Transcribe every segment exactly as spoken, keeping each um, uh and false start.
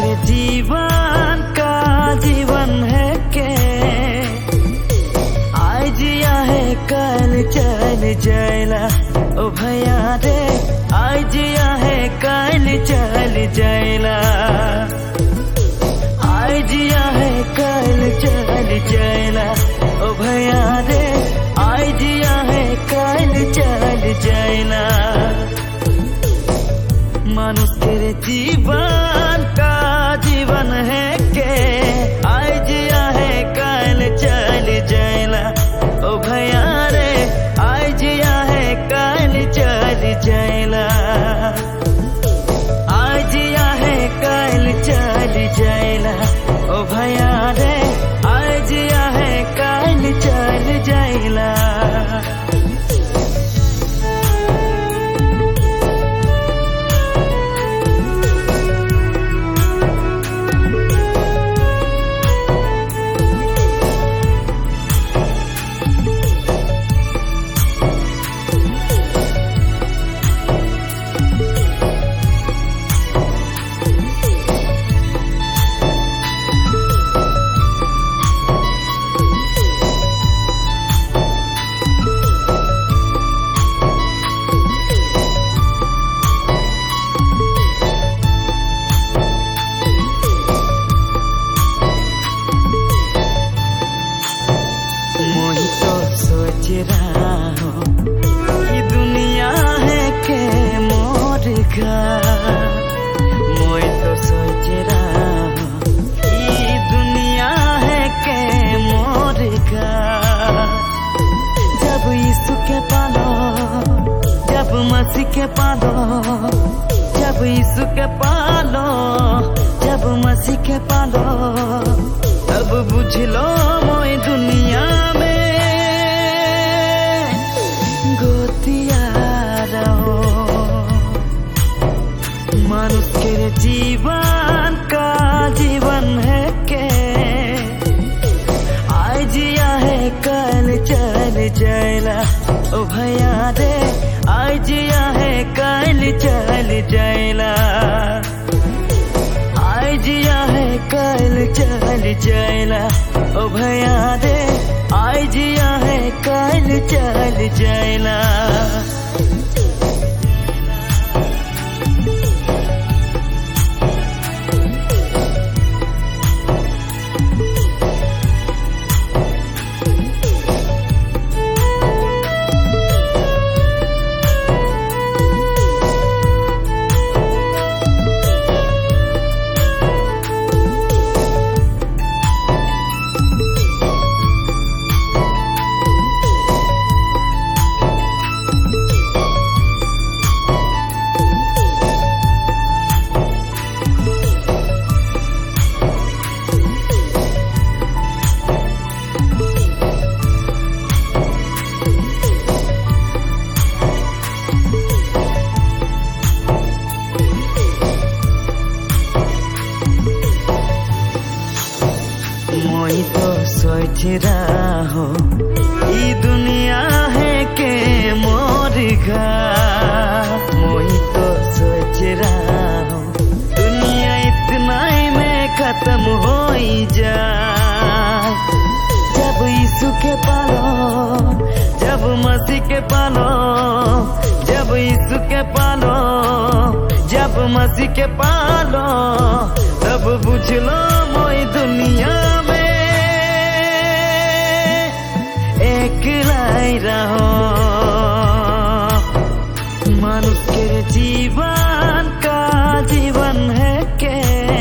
तेरे जीवन का जीवन है के आज या है कल चल जाएला ओ भैया रे आज या है कल चल जाएला आज या है कल चल जाएला ओ भैया रे आज या है कल चल जाएला मानुष तेरे जीवन का जीवन है के आज या है कल चल जाएला ओ भैया रे आज या है कल चल जाएला आज या है कल चल जाएला ओ भैया रे आज या है कल चल जाएला मोई तो सोच रहा हूँ ये दुनिया है के मोर का जब यीशु के पालो जब मसीह के पालो जब यीशु के पालो जब मसीह के पालो तब बुझ लो मोई दुनिया में गोतिया रहो मानुष तेरे जीवन का जीवन है के आज या है कल चल जाएला ओ भैया रे आज या है कल चल जाएला आज या है कल चल जाएला ओ भैया रे आज या है कल चल जाएला मोई तो सोच रहा हूँ ये दुनिया है के मोर घर मोई तो सोच रहा हूँ दुनिया इतना ही में खत्म हो ही जाए जब यीशु के पालो जब मसीह के पालो जब यीशु के पालो जब मसीह के पालो तब बुझ लो मोई दुनिया रहो मानुष के जीवन का जीवन है के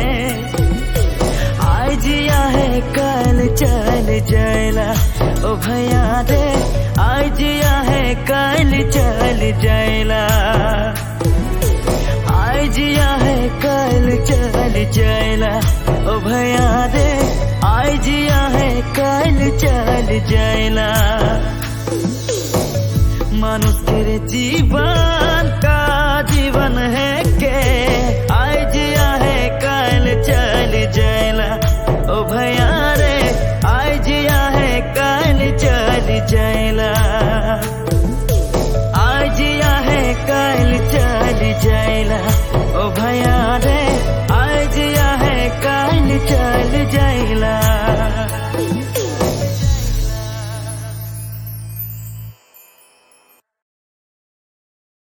आज या है कल चल जाएला ओ भैया रे आज या है कल चल जाएला आज या है कल चल जाएला ओ भैया रे आज या है कल चल जाएला मानुष तेरे जीवन का जीवन है